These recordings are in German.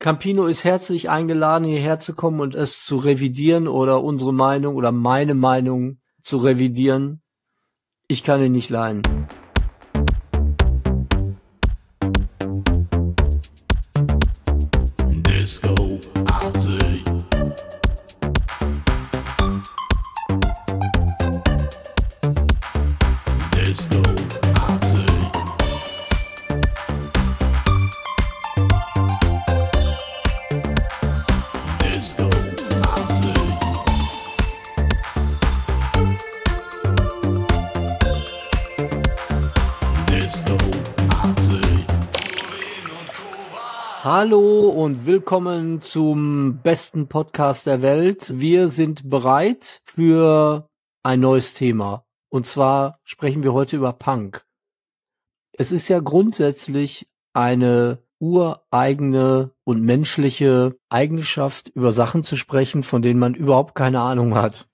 Campino ist herzlich eingeladen, hierher zu kommen und es zu revidieren oder unsere Meinung oder meine Meinung zu revidieren. Ich kann ihn nicht leiden. Disco Arty. Disco Arty. Disco Arty. Disco Arty. Hallo und willkommen zum besten Podcast der Welt. Wir sind bereit für ein neues Thema. Und zwar sprechen wir heute über Punk. Es ist ja grundsätzlich eine ureigene und menschliche Eigenschaft, über Sachen zu sprechen, von denen man überhaupt keine Ahnung hat.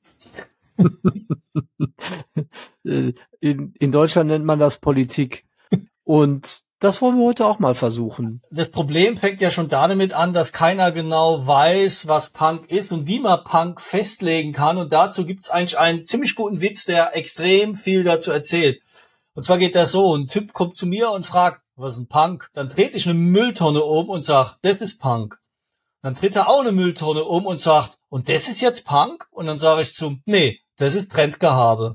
In Deutschland nennt man das Politik. Und das wollen wir heute auch mal versuchen. Das Problem fängt ja schon damit an, dass keiner genau weiß, was Punk ist und wie man Punk festlegen kann. Und dazu gibt's eigentlich einen ziemlich guten Witz, der extrem viel dazu erzählt. Und zwar geht das so, ein Typ kommt zu mir und fragt, was ist ein Punk? Dann trete ich eine Mülltonne um und sag, das ist Punk. Dann dreht er auch eine Mülltonne um und sagt, und das ist jetzt Punk? Und dann sage ich nee, das ist Trendgehabe.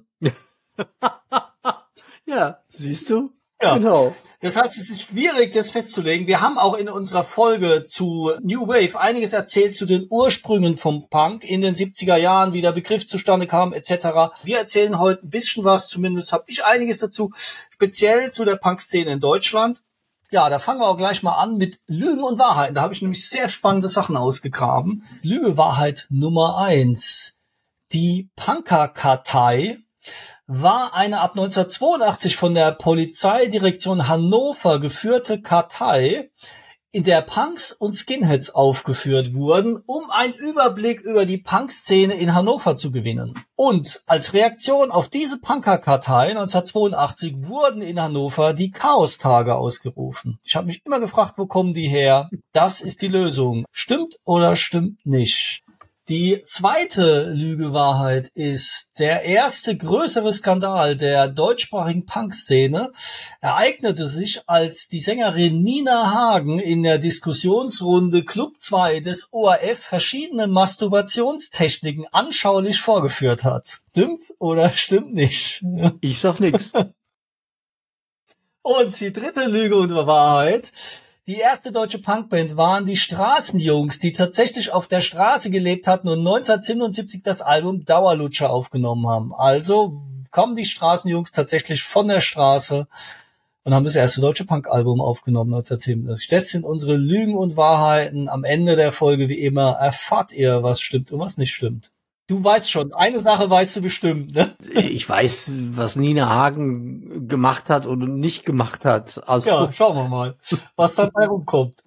Ja, siehst du? Ja. Genau. Das heißt, es ist schwierig, das festzulegen. Wir haben auch in unserer Folge zu New Wave einiges erzählt zu den Ursprüngen vom Punk in den 70er Jahren, wie der Begriff zustande kam, etc. Wir erzählen heute ein bisschen was, zumindest habe ich einiges dazu, speziell zu der Punk-Szene in Deutschland. Ja, da fangen wir auch gleich mal an mit Lügen und Wahrheiten. Da habe ich nämlich sehr spannende Sachen ausgegraben. Lüge, Wahrheit Nummer 1. Die Punkerkartei war eine ab 1982 von der Polizeidirektion Hannover geführte Kartei, in der Punks und Skinheads aufgeführt wurden, um einen Überblick über die Punk-Szene in Hannover zu gewinnen. Und als Reaktion auf diese Punkerkartei 1982 wurden in Hannover die Chaostage ausgerufen. Ich habe mich immer gefragt, wo kommen die her? Das ist die Lösung. Stimmt oder stimmt nicht? Die zweite Lüge-Wahrheit ist, der erste größere Skandal der deutschsprachigen Punk-Szene ereignete sich, als die Sängerin Nina Hagen in der Diskussionsrunde Club 2 des ORF verschiedene Masturbationstechniken anschaulich vorgeführt hat. Stimmt oder stimmt nicht? Ich sag nix. Und die dritte Lüge und Wahrheit: Die erste deutsche Punkband waren die Straßenjungs, die tatsächlich auf der Straße gelebt hatten und 1977 das Album Dauerlutscher aufgenommen haben. Also kommen die Straßenjungs tatsächlich von der Straße und haben das erste deutsche Punk-Album aufgenommen 1977. Das sind unsere Lügen und Wahrheiten. Am Ende der Folge, wie immer, erfahrt ihr, was stimmt und was nicht stimmt. Du weißt schon, eine Sache weißt du bestimmt, ne? Ich weiß, was Nina Hagen gemacht hat und nicht gemacht hat. Also, Ja, schauen wir mal, was dabei rumkommt.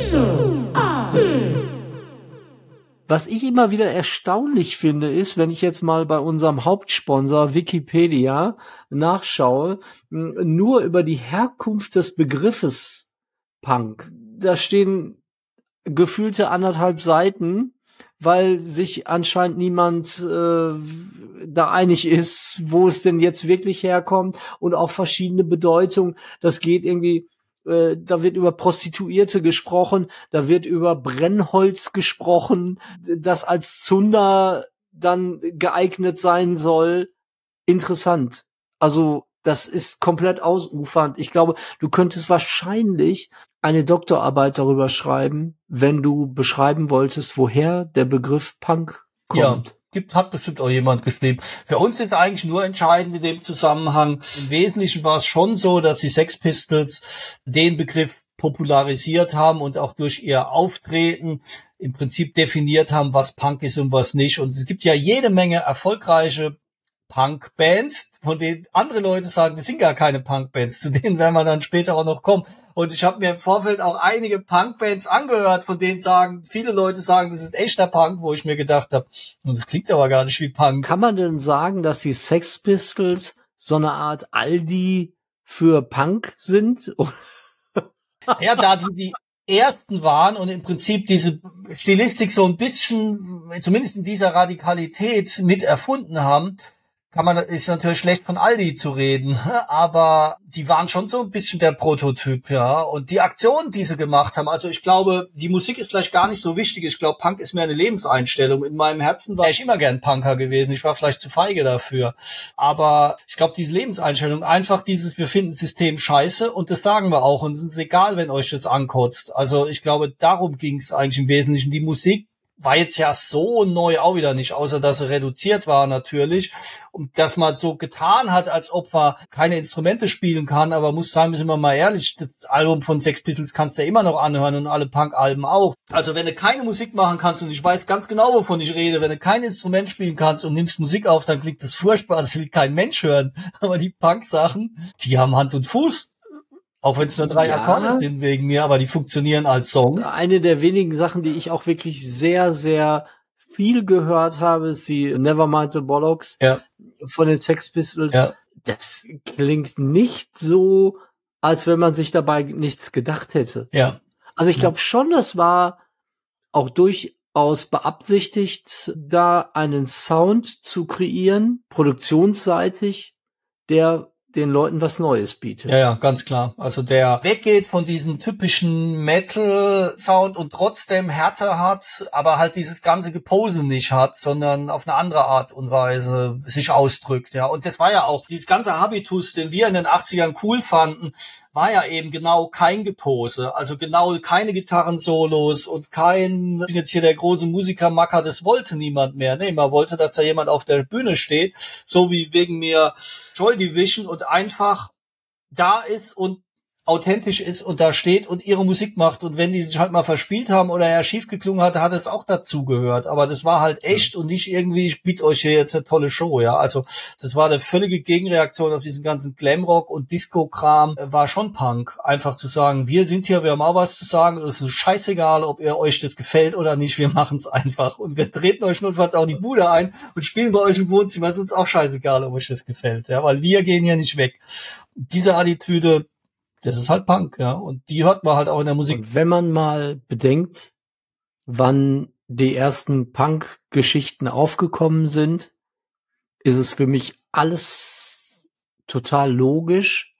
was ich immer wieder erstaunlich finde, ist, wenn ich jetzt mal bei unserem Hauptsponsor Wikipedia nachschaue, nur über die Herkunft des Begriffes Punk. Da stehen gefühlte 1,5 Seiten, weil sich anscheinend niemand da einig ist, wo es denn jetzt wirklich herkommt und auch verschiedene Bedeutungen. Das geht irgendwie, da wird über Prostituierte gesprochen, da wird über Brennholz gesprochen, das als Zunder dann geeignet sein soll. Interessant. Also das ist komplett ausufernd. Ich glaube, du könntest wahrscheinlich eine Doktorarbeit darüber schreiben, wenn du beschreiben wolltest, woher der Begriff Punk kommt. Ja, hat bestimmt auch jemand geschrieben. Für uns ist eigentlich nur entscheidend in dem Zusammenhang. Im Wesentlichen war es schon so, dass die Sex Pistols den Begriff popularisiert haben und auch durch ihr Auftreten im Prinzip definiert haben, was Punk ist und was nicht. Und es gibt ja jede Menge erfolgreiche Punk-Bands, von denen andere Leute sagen, das sind gar keine Punk-Bands, zu denen werden wir dann später auch noch kommen. Und ich habe mir im Vorfeld auch einige Punk-Bands angehört, von denen viele Leute sagen, das ist echter Punk, wo ich mir gedacht habe, das klingt aber gar nicht wie Punk. Kann man denn sagen, dass die Sex Pistols so eine Art Aldi für Punk sind? Ja, da die ersten waren und im Prinzip diese Stilistik so ein bisschen, zumindest in dieser Radikalität mit erfunden haben, ist natürlich schlecht von Aldi zu reden, aber die waren schon so ein bisschen der Prototyp, ja. Und die Aktionen, die sie gemacht haben, also ich glaube, die Musik ist vielleicht gar nicht so wichtig. Ich glaube, Punk ist mehr eine Lebenseinstellung. In meinem Herzen war ich immer gern Punker gewesen. Ich war vielleicht zu feige dafür. Aber ich glaube, diese Lebenseinstellung, einfach dieses, wir finden das System scheiße und das sagen wir auch. Und es ist egal, wenn euch das ankotzt. Also ich glaube, darum ging es eigentlich im Wesentlichen. Die Musik war jetzt ja so neu auch wieder nicht, außer dass sie reduziert war natürlich. Und dass man so getan hat, als ob man keine Instrumente spielen kann, aber muss sagen, sind wir mal ehrlich, das Album von Sex Pistols kannst du ja immer noch anhören und alle Punk-Alben auch. Also wenn du keine Musik machen kannst, und ich weiß ganz genau, wovon ich rede, wenn du kein Instrument spielen kannst und nimmst Musik auf, dann klingt das furchtbar, das will kein Mensch hören. Aber die Punk-Sachen, die haben Hand und Fuß. Auch wenn es nur 3 Akkorde sind wegen mir, aber die funktionieren als Songs. Eine der wenigen Sachen, die ich auch wirklich sehr, sehr viel gehört habe, ist die Nevermind the Bollocks von den Sex Pistols. Ja. Das klingt nicht so, als wenn man sich dabei nichts gedacht hätte. Ja. Also ich glaube schon, das war auch durchaus beabsichtigt, da einen Sound zu kreieren, produktionsseitig, der den Leuten was Neues bietet. Ja, ganz klar. Also der weggeht von diesem typischen Metal-Sound und trotzdem Härte hat, aber halt dieses ganze Gepose nicht hat, sondern auf eine andere Art und Weise sich ausdrückt. Ja, und das war ja auch dieses ganze Habitus, den wir in den 80ern cool fanden, war ja eben genau kein Gepose, also genau keine Gitarrensolos und ich bin jetzt hier der große Musikermacker, das wollte niemand mehr. Nee, man wollte, dass da jemand auf der Bühne steht, so wie wegen mir Joy Division und einfach da ist und authentisch ist und da steht und ihre Musik macht. Und wenn die sich halt mal verspielt haben oder er schief geklungen hat es auch dazu gehört. Aber das war halt echt und nicht irgendwie, ich biete euch hier jetzt eine tolle Show, ja. Also das war eine völlige Gegenreaktion auf diesen ganzen Glamrock und Disco-Kram. War schon Punk. Einfach zu sagen, wir sind hier, wir haben auch was zu sagen. Es ist scheißegal, ob ihr euch das gefällt oder nicht. Wir machen es einfach. Und wir treten euch notfalls auch die Bude ein und spielen bei euch im Wohnzimmer. Es ist uns auch scheißegal, ob euch das gefällt, ja. Weil wir gehen hier nicht weg. Diese Attitüde, das ist halt Punk, ja. Und die hört man halt auch in der Musik. Und wenn man mal bedenkt, wann die ersten Punk-Geschichten aufgekommen sind, ist es für mich alles total logisch.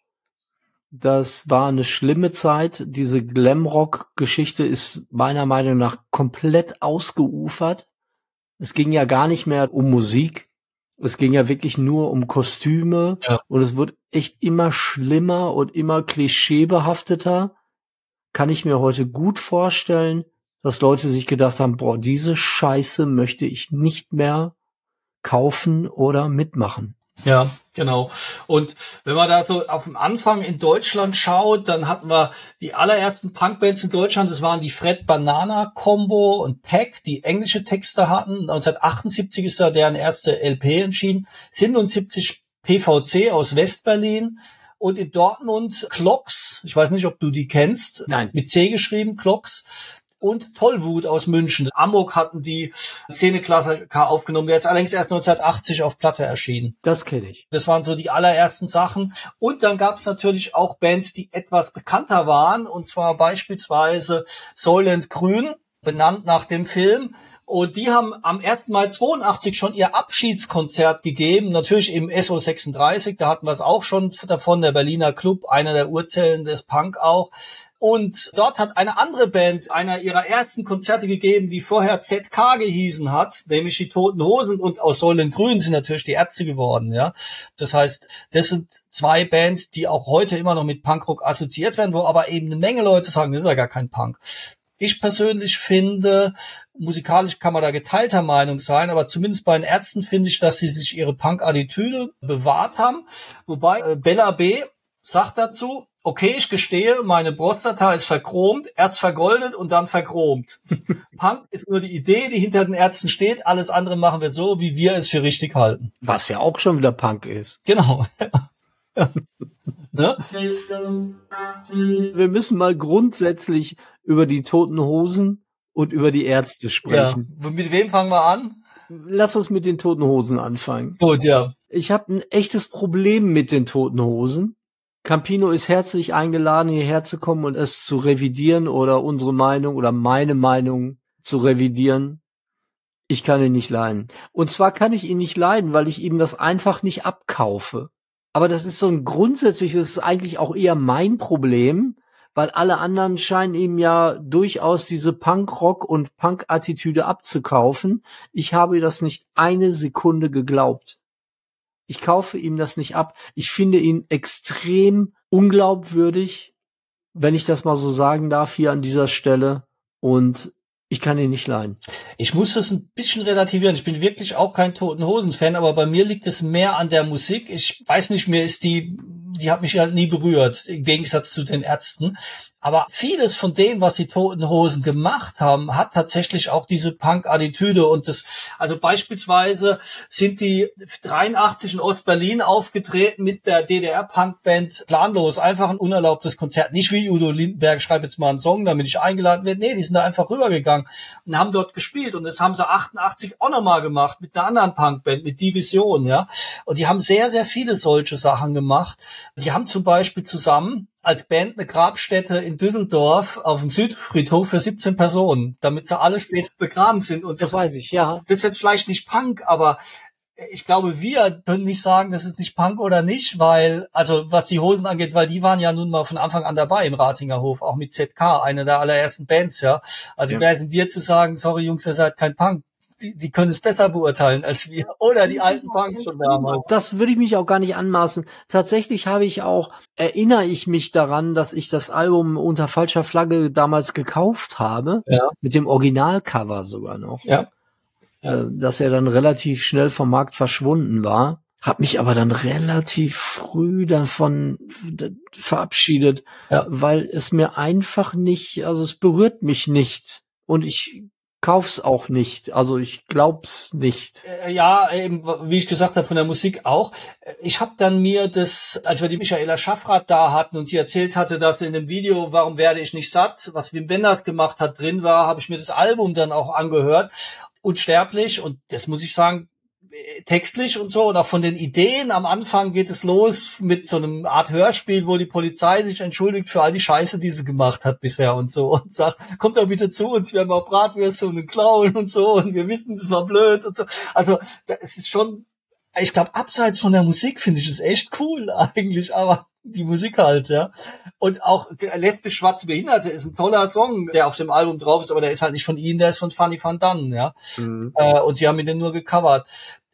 Das war eine schlimme Zeit. Diese Glamrock-Geschichte ist meiner Meinung nach komplett ausgeufert. Es ging ja gar nicht mehr um Musik. Es ging ja wirklich nur um Kostüme und es wird echt immer schlimmer und immer klischeebehafteter. Kann ich mir heute gut vorstellen, dass Leute sich gedacht haben, boah, diese Scheiße möchte ich nicht mehr kaufen oder mitmachen. Ja, genau. Und wenn man da so auf dem Anfang in Deutschland schaut, dann hatten wir die allerersten Punkbands in Deutschland, das waren die Fred Banana Combo und Peck, die englische Texte hatten. 1978 ist da deren erste LP entschieden. 77 PVC aus Westberlin. Und in Dortmund Clocks, ich weiß nicht, ob du die kennst. Nein. Mit C geschrieben, Clocks. Und Tollwut aus München. Amok hatten die Szeneklassiker aufgenommen. Der ist allerdings erst 1980 auf Platte erschienen. Das kenne ich. Das waren so die allerersten Sachen. Und dann gab es natürlich auch Bands, die etwas bekannter waren. Und zwar beispielsweise Soylent Grün, benannt nach dem Film. Und die haben am 1. Mai 82 schon ihr Abschiedskonzert gegeben. Natürlich im SO36, da hatten wir es auch schon davon, der Berliner Club, einer der Urzellen des Punk auch. Und dort hat eine andere Band einer ihrer ersten Konzerte gegeben, die vorher ZK gehießen hat, nämlich die Toten Hosen, und aus Soylent Grün sind natürlich die Ärzte geworden, ja. Das heißt, das sind 2 Bands, die auch heute immer noch mit Punkrock assoziiert werden, wo aber eben eine Menge Leute sagen, das ist ja gar kein Punk. Ich persönlich finde, musikalisch kann man da geteilter Meinung sein, aber zumindest bei den Ärzten finde ich, dass sie sich ihre Punk-Attitüde bewahrt haben. Wobei Bella B. sagt dazu, okay, ich gestehe, meine Prostata ist verchromt, erst vergoldet und dann verchromt. Punk ist nur die Idee, die hinter den Ärzten steht. Alles andere machen wir so, wie wir es für richtig halten. Was ja auch schon wieder Punk ist. Genau. Ne? Wir müssen mal grundsätzlich über die Toten Hosen und über die Ärzte sprechen. Ja. Mit wem fangen wir an? Lass uns mit den Toten Hosen anfangen. Gut, ja. Ich habe ein echtes Problem mit den Toten Hosen. Campino ist herzlich eingeladen, hierher zu kommen und es zu revidieren oder unsere Meinung oder meine Meinung zu revidieren. Ich kann ihn nicht leiden. Und zwar kann ich ihn nicht leiden, weil ich ihm das einfach nicht abkaufe. Aber das ist so ein grundsätzliches, das ist eigentlich auch eher mein Problem, weil alle anderen scheinen ihm ja durchaus diese Punk-Rock- und Punk-Attitüde abzukaufen. Ich habe das nicht eine Sekunde geglaubt. Ich kaufe ihm das nicht ab. Ich finde ihn extrem unglaubwürdig, wenn ich das mal so sagen darf hier an dieser Stelle. Und ich kann ihn nicht leiden. Ich muss das ein bisschen relativieren. Ich bin wirklich auch kein Toten Hosen-Fan, aber bei mir liegt es mehr an der Musik. Ich weiß nicht, die hat mich halt nie berührt, im Gegensatz zu den Ärzten. Aber vieles von dem, was die Toten Hosen gemacht haben, hat tatsächlich auch diese Punk-Attitüde und also beispielsweise sind die 83 in Ostberlin aufgetreten mit der DDR-Punk-Band Planlos. Einfach ein unerlaubtes Konzert. Nicht wie Udo Lindenberg, schreib jetzt mal einen Song, damit ich eingeladen werde. Nee, die sind da einfach rübergegangen und haben dort gespielt. Und das haben sie 88 auch nochmal gemacht mit einer anderen Punk-Band, mit Division, ja. Und die haben sehr, sehr viele solche Sachen gemacht. Die haben zum Beispiel zusammen als Band eine Grabstätte in Düsseldorf auf dem Südfriedhof für 17 Personen, damit sie alle später begraben sind. Und so. Das weiß ich, ja. Das ist jetzt vielleicht nicht Punk, aber ich glaube, wir können nicht sagen, das ist nicht Punk oder nicht, weil, also was die Hosen angeht, weil die waren ja nun mal von Anfang an dabei im Ratinger Hof, auch mit ZK, eine der allerersten Bands, ja. Also wer sind wir zu sagen, sorry Jungs, ihr seid kein Punk. Die können es besser beurteilen als wir. Oder die alten Punks schon damals. Das würde ich mich auch gar nicht anmaßen. Tatsächlich erinnere ich mich daran, dass ich das Album unter falscher Flagge damals gekauft habe. Ja. Mit dem Originalcover sogar noch. Ja. Dass er dann relativ schnell vom Markt verschwunden war. Hab mich aber dann relativ früh davon verabschiedet, weil es mir einfach nicht, also es berührt mich nicht. Und ich kauf's auch nicht. Also ich glaub's nicht. Ja, eben, wie ich gesagt habe, von der Musik auch. Ich habe dann mir als wir die Michaela Schaffrath da hatten und sie erzählt hatte, dass in dem Video Warum werde ich nicht satt, was Wim Wenders gemacht hat, drin war, habe ich mir das Album dann auch angehört. Unsterblich, und das muss ich sagen, textlich und so, und auch von den Ideen. Am Anfang geht es los mit so einem Art Hörspiel, wo die Polizei sich entschuldigt für all die Scheiße, die sie gemacht hat bisher und so, und sagt, kommt doch bitte zu uns, wir haben auch Bratwürste und einen Clown und so, und wir wissen, das war blöd und so. Also, es ist schon, ich glaube, abseits von der Musik finde ich es echt cool eigentlich, aber die Musik halt, ja. Und auch Lesbisch Schwarze Behinderte ist ein toller Song, der auf dem Album drauf ist, aber der ist halt nicht von ihnen, der ist von Fanny van Dunn, ja. Mhm. Und sie haben ihn dann nur gecovert.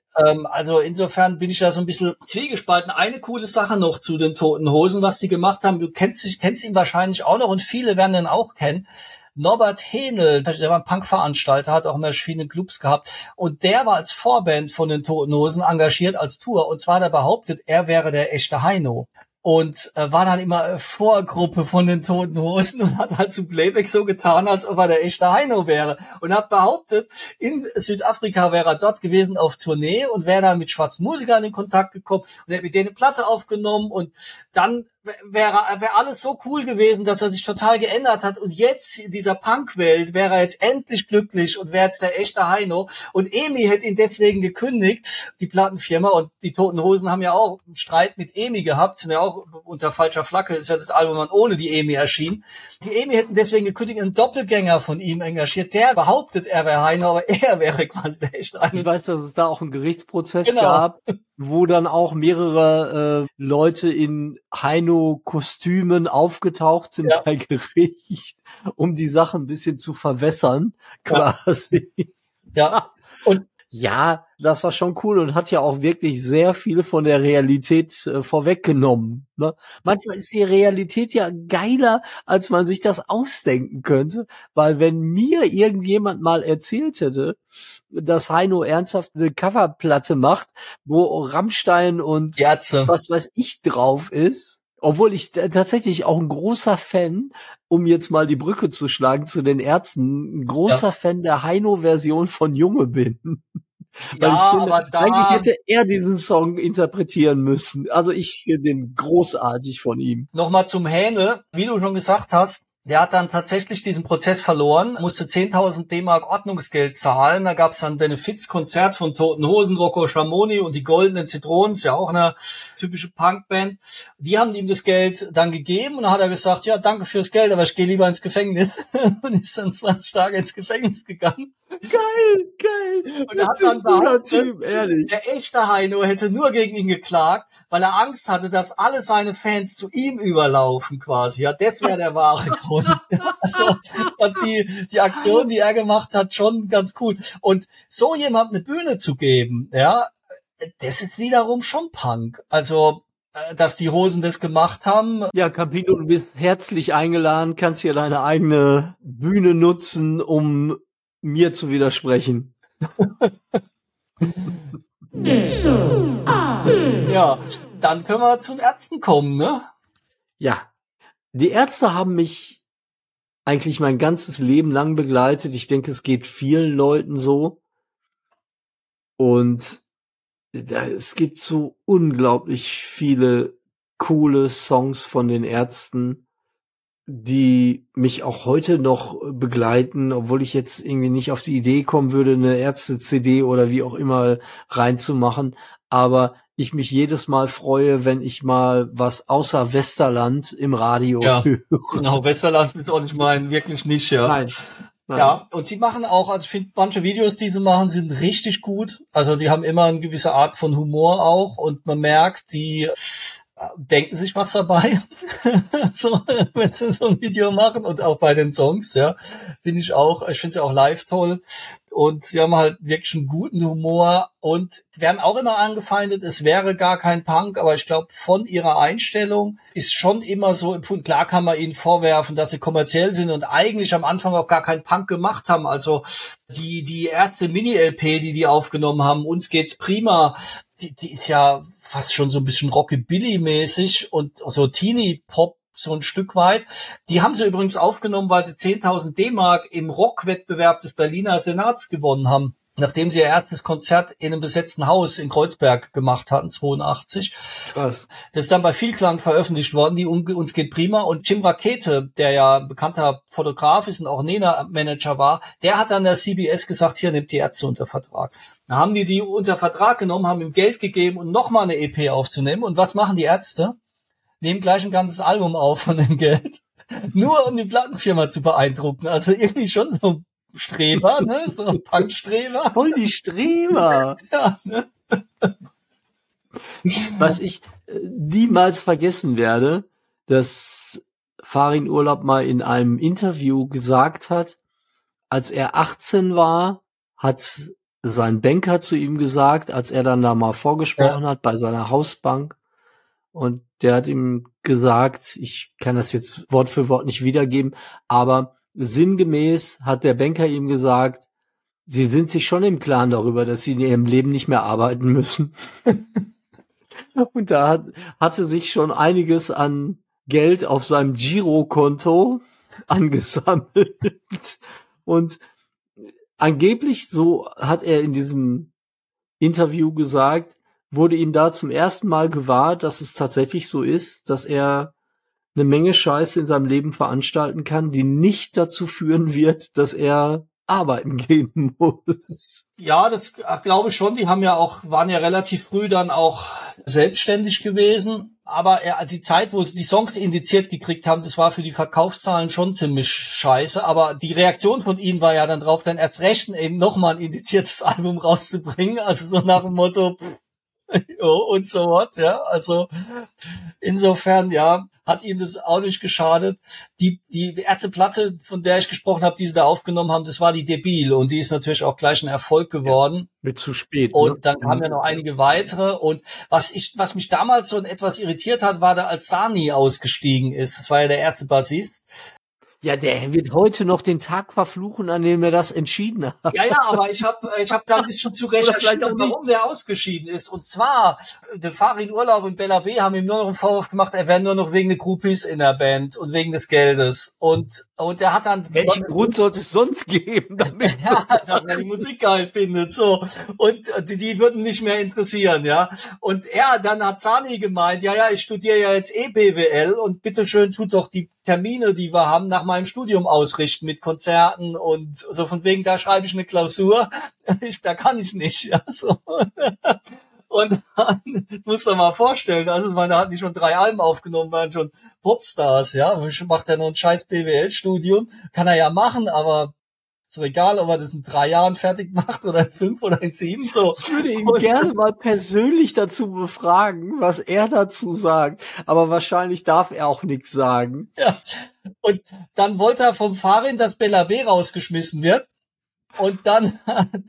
Also insofern bin ich da so ein bisschen zwiegespalten. Eine coole Sache noch zu den Toten Hosen, was sie gemacht haben. Du kennst ihn wahrscheinlich auch noch, und viele werden ihn auch kennen. Norbert Hähnel, der war ein Punkveranstalter, hat auch immer verschiedene Clubs gehabt, und der war als Vorband von den Toten Hosen engagiert als Tour, und zwar hat er behauptet, er wäre der echte Heino. Und war dann immer Vorgruppe von den Toten Hosen und hat halt zum Playback so getan, als ob er der echte Heino wäre. Und hat behauptet, in Südafrika wäre er dort gewesen auf Tournee und wäre dann mit schwarzen Musikern in Kontakt gekommen und hätte mit denen eine Platte aufgenommen, und dann wäre alles so cool gewesen, dass er sich total geändert hat, und jetzt in dieser Punk-Welt wäre er jetzt endlich glücklich und wäre jetzt der echte Heino, und EMI hätte ihn deswegen gekündigt, die Plattenfirma, und die Toten Hosen haben ja auch einen Streit mit EMI gehabt, sind ja auch unter falscher Flagge, ist ja das Album dann ohne die EMI erschienen. Die EMI hätten deswegen gekündigt, einen Doppelgänger von ihm engagiert, der behauptet, er wäre Heino, aber er wäre quasi der echte Heino. Ich weiß, dass es da auch einen Gerichtsprozess gab, wo dann auch mehrere Leute in Heino-Kostümen aufgetaucht sind bei Gericht, um die Sache ein bisschen zu verwässern, quasi. Ja, und ja, das war schon cool und hat ja auch wirklich sehr viel von der Realität vorweggenommen. Ne? Manchmal ist die Realität ja geiler, als man sich das ausdenken könnte, weil wenn mir irgendjemand mal erzählt hätte, dass Heino ernsthaft eine Coverplatte macht, wo Rammstein und was weiß ich drauf ist, obwohl ich tatsächlich auch ein großer Fan, um jetzt mal die Brücke zu schlagen zu den Ärzten, ein großer Fan der Heino-Version von Junge bin. Weil ich finde, aber eigentlich hätte er diesen Song interpretieren müssen. Also ich finde den großartig von ihm. Nochmal zum Hähne, wie du schon gesagt hast, Der hat dann tatsächlich diesen Prozess verloren, musste 10.000 D-Mark Ordnungsgeld zahlen. Da gab es ein Benefizkonzert von Toten Hosen, Rocco Schamoni und die Goldenen Zitronen, ist ja auch eine typische Punkband. Die haben ihm das Geld dann gegeben und dann hat er gesagt, ja, danke fürs Geld, aber ich gehe lieber ins Gefängnis. Und ist dann 20 Tage ins Gefängnis gegangen. Geil. Und er hat dann behauptet, der echte Heino hätte nur gegen ihn geklagt, weil er Angst hatte, dass alle seine Fans zu ihm überlaufen quasi. Ja, das wäre der wahre Grund. Also und die Aktion, die er gemacht hat, schon ganz cool. Und so jemandem eine Bühne zu geben, ja, das ist wiederum schon Punk. Also dass die Hosen das gemacht haben. Ja, Campino, du bist herzlich eingeladen, kannst hier deine eigene Bühne nutzen, um mir zu widersprechen. Ja, dann können wir zu den Ärzten kommen, ne? Ja, die Ärzte haben mich eigentlich mein ganzes Leben lang begleitet. Ich denke, es geht vielen Leuten so. Und es gibt so unglaublich viele coole Songs von den Ärzten, die mich auch heute noch begleiten, obwohl ich jetzt irgendwie nicht auf die Idee kommen würde, eine Ärzte-CD oder wie auch immer reinzumachen. Aber ich mich jedes Mal freue, wenn ich mal was außer Westerland im Radio höre. Genau, Westerland ist auch nicht mein, wirklich nicht, ja. Nein. Ja, und sie machen auch, also ich finde, manche Videos, die sie machen, sind richtig gut. Also die haben immer eine gewisse Art von Humor auch und man merkt, die denken sich was dabei, so, wenn sie so ein Video machen und auch bei den Songs, ja, ich finde sie auch live toll und sie haben halt wirklich einen guten Humor und werden auch immer angefeindet, es wäre gar kein Punk, aber ich glaube, von ihrer Einstellung ist schon immer so empfunden, klar kann man ihnen vorwerfen, dass sie kommerziell sind und eigentlich am Anfang auch gar keinen Punk gemacht haben, also die erste Mini-LP, die aufgenommen haben, Uns geht's prima, die ist ja fast schon so ein bisschen Rockabilly-mäßig und so Teenie-Pop so ein Stück weit. Die haben sie übrigens aufgenommen, weil sie 10.000 D-Mark im Rockwettbewerb des Berliner Senats gewonnen haben, nachdem sie ihr erstes Konzert in einem besetzten Haus in Kreuzberg gemacht hatten, 82. Krass. Das ist dann bei Vielklang veröffentlicht worden, die Uns geht prima. Und Jim Rakete, der ja bekannter Fotograf ist und auch Nena-Manager war, der hat dann der CBS gesagt, hier, nimmt die Ärzte unter Vertrag. Dann haben die unter Vertrag genommen, haben ihm Geld gegeben, um nochmal eine EP aufzunehmen. Und was machen die Ärzte? Nehmen gleich ein ganzes Album auf von dem Geld. Nur um die Plattenfirma zu beeindrucken. Also irgendwie schon so ein Streber, ne? So ein Punkstreber. Voll die Streber. Ja, ne? Was ich niemals vergessen werde, dass Farin Urlaub mal in einem Interview gesagt hat, als er 18 war, hat sein Banker zu ihm gesagt, als er dann da mal vorgesprochen hat bei seiner Hausbank, und der hat ihm gesagt, ich kann das jetzt Wort für Wort nicht wiedergeben, aber sinngemäß hat der Banker ihm gesagt, sie sind sich schon im Klaren darüber, dass sie in ihrem Leben nicht mehr arbeiten müssen. Und da hatte sich schon einiges an Geld auf seinem Girokonto angesammelt. Und angeblich, so hat er in diesem Interview gesagt, wurde ihm da zum ersten Mal gewahr, dass es tatsächlich so ist, dass er eine Menge Scheiße in seinem Leben veranstalten kann, die nicht dazu führen wird, dass er arbeiten gehen muss. Ja, das glaube ich schon. Die waren ja relativ früh dann auch selbstständig gewesen. Aber die Zeit, wo sie die Songs indiziert gekriegt haben, das war für die Verkaufszahlen schon ziemlich scheiße. Aber die Reaktion von ihnen war ja dann drauf, dann erst recht nochmal ein indiziertes Album rauszubringen. Also so nach dem Motto, und so what, ja. Also insofern, ja, hat ihnen das auch nicht geschadet. Die erste Platte, von der ich gesprochen habe, die sie da aufgenommen haben, das war die Debil. Und die ist natürlich auch gleich ein Erfolg geworden. Ja, mit zu spät. Und dann kamen ja noch einige weitere. Und was mich damals so etwas irritiert hat, war da, als Sani ausgestiegen ist. Das war ja der erste Bassist. Ja, der wird heute noch den Tag verfluchen, an dem er das entschieden hat. Ja, aber ich hab da ein bisschen zu recherchiert, warum der ausgeschieden ist. Und zwar, der Farin Urlaub und Bella B. haben ihm nur noch einen Vorwurf gemacht, er wäre nur noch wegen der Groupies in der Band und wegen des Geldes. Und er hat dann... Welchen Grund sollte es sonst geben, damit... Ja, dass man die Musik geil findet, so. Und die würden nicht mehr interessieren, ja. Und dann hat Sani gemeint, ja, ich studiere ja jetzt BWL und bitteschön tut doch die Termine, die wir haben, nach meinem Studium ausrichten mit Konzerten und so von wegen, da schreibe ich eine Klausur, da kann ich nicht, ja, so. Und dann musst du dir mal vorstellen, also da hatten die schon 3 Alben aufgenommen, waren schon Popstars, ja, macht er noch ein scheiß BWL-Studium, kann er ja machen, aber ist doch egal, ob er das in 3 Jahren fertig macht oder in 5 oder in 7, so. Ich würde ihn gerne mal persönlich dazu befragen, was er dazu sagt. Aber wahrscheinlich darf er auch nichts sagen. Ja. Und dann wollte er vom Farin, dass Bella B rausgeschmissen wird. Und dann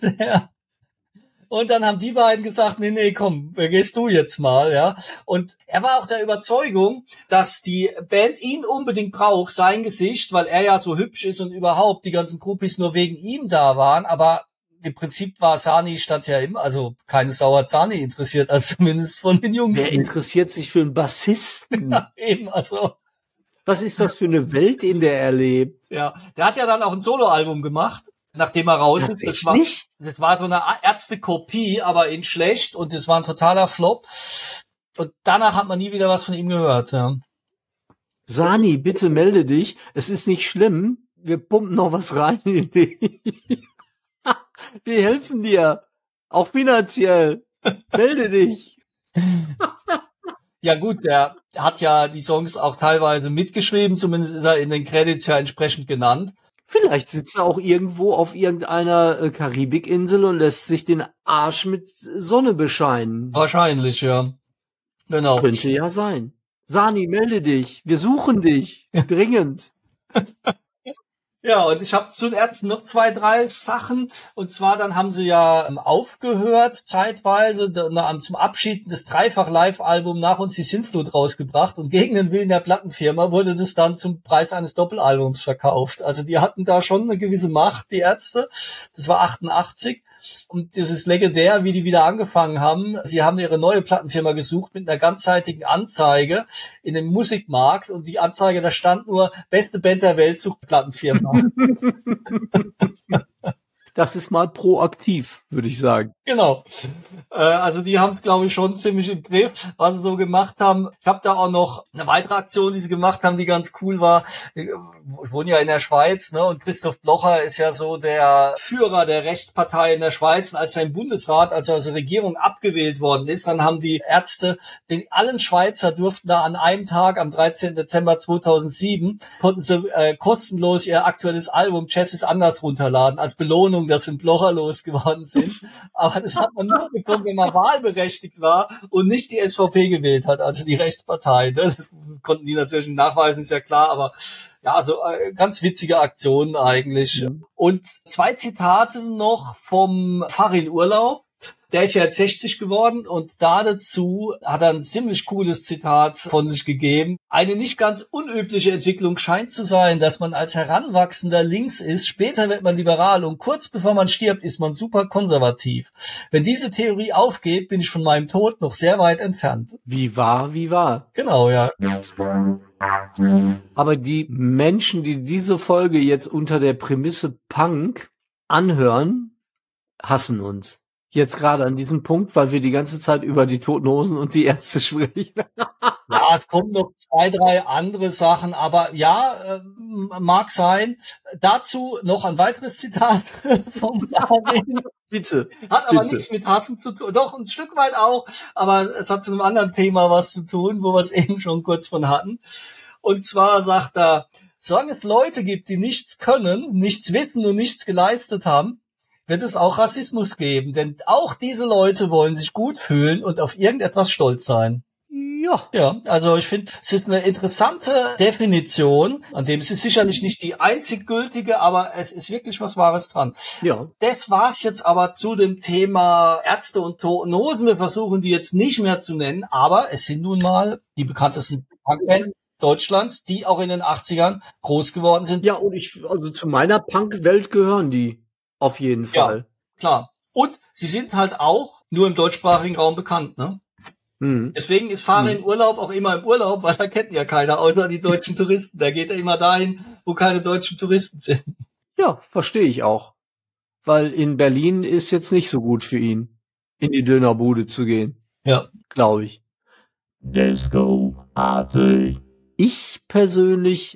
haben die beiden gesagt, nee, komm, gehst du jetzt mal, ja. Und er war auch der Überzeugung, dass die Band ihn unbedingt braucht, sein Gesicht, weil er ja so hübsch ist und überhaupt die ganzen Groupies nur wegen ihm da waren. Aber im Prinzip war Sani statt ja immer, also keine Sau hat Sani interessiert, also zumindest von den Jungs. Wer interessiert sich für einen Bassisten? Ja, eben, also. Was ist das für eine Welt, in der er lebt? Ja, der hat ja dann auch ein Soloalbum gemacht, nachdem er raus ist. Das war so eine Ärzte-Kopie, aber in schlecht, und das war ein totaler Flop. Und danach hat man nie wieder was von ihm gehört, ja. Sani, bitte melde dich. Es ist nicht schlimm. Wir pumpen noch was rein in dich. Wir helfen dir. Auch finanziell. Melde dich. Ja gut, der hat ja die Songs auch teilweise mitgeschrieben, zumindest ist er in den Credits ja entsprechend genannt. Vielleicht sitzt er auch irgendwo auf irgendeiner Karibikinsel und lässt sich den Arsch mit Sonne bescheinen. Wahrscheinlich, ja. Genau. Könnte ja sein. Sani, melde dich. Wir suchen dich. Dringend. Ja, und ich habe zu den Ärzten noch 2, 3 Sachen. Und zwar, dann haben sie ja aufgehört, zeitweise, zum Abschied des Dreifach-Live-Album Nach uns die Sintflut rausgebracht. Und gegen den Willen der Plattenfirma wurde das dann zum Preis eines Doppelalbums verkauft. Also die hatten da schon eine gewisse Macht, die Ärzte. Das war 88. Und das ist legendär, wie die wieder angefangen haben. Sie haben ihre neue Plattenfirma gesucht mit einer ganzseitigen Anzeige in dem Musikmarkt. Und die Anzeige, da stand nur, beste Band der Welt sucht Plattenfirma. Das ist mal proaktiv, würde ich sagen. Genau. Also die haben es, glaube ich, schon ziemlich im Griff, was sie so gemacht haben. Ich habe da auch noch eine weitere Aktion, die sie gemacht haben, die ganz cool war. Ich wohne ja in der Schweiz, ne? Und Christoph Blocher ist ja so der Führer der Rechtspartei in der Schweiz. Und als er im Bundesrat, als er aus der Regierung abgewählt worden ist, dann haben die Ärzte, allen Schweizer durften da an einem Tag, am 13. Dezember 2007, konnten sie kostenlos ihr aktuelles Album Jazz ist anders runterladen, als Belohnung, dass sie im Blocher losgeworden sind. Aber das hat man nur bekommen, wenn man wahlberechtigt war und nicht die SVP gewählt hat, also die Rechtspartei. Ne? Das konnten die natürlich nachweisen, ist ja klar, aber ja, also ganz witzige Aktionen eigentlich. Mhm. Und 2 Zitate noch vom Farin Urlaub. Der ist ja jetzt 60 geworden und dazu hat er ein ziemlich cooles Zitat von sich gegeben. Eine nicht ganz unübliche Entwicklung scheint zu sein, dass man als Heranwachsender links ist, später wird man liberal und kurz bevor man stirbt, ist man super konservativ. Wenn diese Theorie aufgeht, bin ich von meinem Tod noch sehr weit entfernt. Wie wahr, wie wahr. Genau, ja. Aber die Menschen, die diese Folge jetzt unter der Prämisse Punk anhören, hassen uns. Jetzt gerade an diesem Punkt, weil wir die ganze Zeit über die Toten Hosen und die Ärzte sprechen. Ja, es kommen noch 2, 3 andere Sachen, aber ja, mag sein. Dazu noch ein weiteres Zitat vom Farin. Bitte. Hat aber nichts mit Hassen zu tun. Doch, ein Stück weit auch, aber es hat zu einem anderen Thema was zu tun, wo wir es eben schon kurz von hatten. Und zwar sagt er, solange es Leute gibt, die nichts können, nichts wissen und nichts geleistet haben, wird es auch Rassismus geben. Denn auch diese Leute wollen sich gut fühlen und auf irgendetwas stolz sein. Ja. Ja, also ich finde, es ist eine interessante Definition, an dem es ist sicherlich nicht die einzig gültige, aber es ist wirklich was Wahres dran. Ja. Das war's jetzt aber zu dem Thema Ärzte und Toten Hosen. Wir versuchen die jetzt nicht mehr zu nennen, aber es sind nun mal die bekanntesten Punkbands Deutschlands, die auch in den 80ern groß geworden sind. Ja, und also zu meiner Punk-Welt gehören die. Auf jeden Fall. Ja, klar. Und sie sind halt auch nur im deutschsprachigen Raum bekannt, ne? Mhm. Deswegen ist Farin Urlaub auch immer im Urlaub, weil da kennt ja keiner, außer die deutschen Touristen. Da geht er immer dahin, wo keine deutschen Touristen sind. Ja, verstehe ich auch. Weil in Berlin ist jetzt nicht so gut für ihn, in die Dönerbude zu gehen. Ja. Glaube ich. Disco Party. Ich persönlich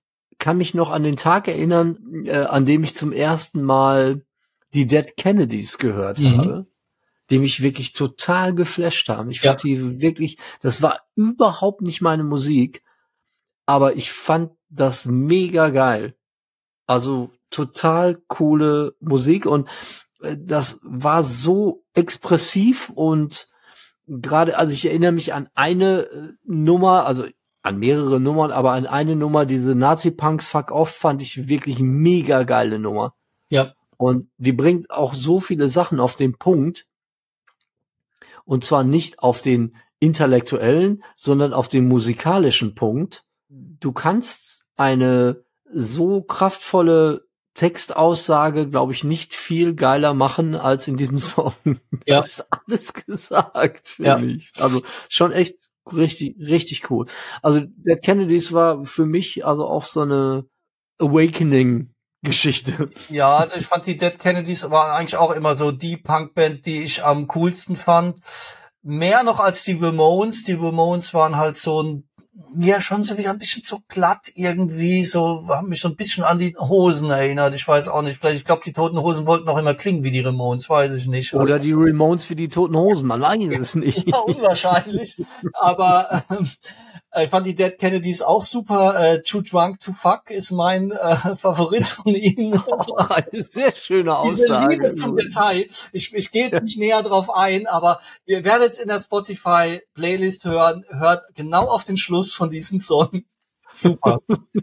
kann mich noch an den Tag erinnern, an dem ich zum ersten Mal die Dead Kennedys gehört habe, die mich wirklich total geflasht haben. Ich fand die wirklich, das war überhaupt nicht meine Musik, aber ich fand das mega geil. Also total coole Musik und das war so expressiv und gerade, also ich erinnere mich an eine Nummer, also an mehrere Nummern, aber an eine Nummer, diese Nazi-Punks Fuck Off, fand ich wirklich mega geile Nummer. Ja. Und die bringt auch so viele Sachen auf den Punkt. Und zwar nicht auf den intellektuellen, sondern auf den musikalischen Punkt. Du kannst eine so kraftvolle Textaussage, glaube ich, nicht viel geiler machen als in diesem Song. Ja. Da ist alles gesagt, finde ich. Also schon echt richtig, richtig cool. Also Dead Kennedys war für mich also auch so eine Awakening-Geschichte. Ja, also ich fand die Dead Kennedys waren eigentlich auch immer so die Punkband, die ich am coolsten fand. Mehr noch als die Ramones. Die Ramones waren halt so schon so wieder ein bisschen zu glatt irgendwie, so, haben mich so ein bisschen an die Hosen erinnert. Ich weiß auch nicht, vielleicht, ich glaube, die Toten Hosen wollten auch immer klingen wie die Ramones, weiß ich nicht. Oder die Ramones wie die Toten Hosen, man weiß es nicht. Ja, unwahrscheinlich. Aber ich fand die Dead Kennedys auch super. Too Drunk to Fuck ist mein Favorit von ihnen. Eine sehr schöne Aussage. Diese Liebe zum Detail. Ich gehe jetzt nicht näher drauf ein, aber ihr werdet in der Spotify-Playlist hören, hört genau auf den Schluss von diesem Song. Super.